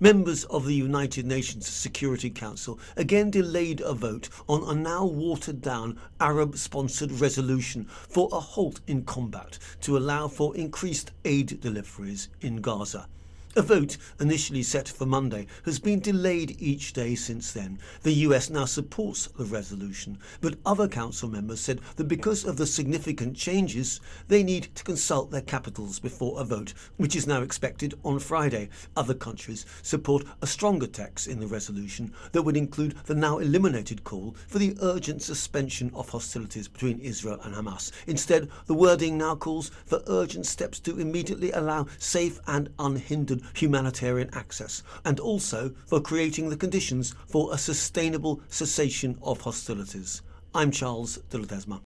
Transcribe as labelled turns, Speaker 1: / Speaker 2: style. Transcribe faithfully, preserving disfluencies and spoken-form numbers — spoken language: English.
Speaker 1: Members of the United Nations Security Council again delayed a vote on a now watered-down Arab-sponsored resolution for a halt in combat to allow for increased aid deliveries in Gaza. A vote, initially set for Monday, has been delayed each day since then. The U S now supports the resolution, but other council members said that because of the significant changes, they need to consult their capitals before a vote, which is now expected on Friday. Other countries support a stronger text in the resolution that would include the now eliminated call for the urgent suspension of hostilities between Israel and Hamas. Instead, the wording now calls for urgent steps to immediately allow safe and unhindered humanitarian access, and also for creating the conditions for a sustainable cessation of hostilities. I'm Charles de Ledesma.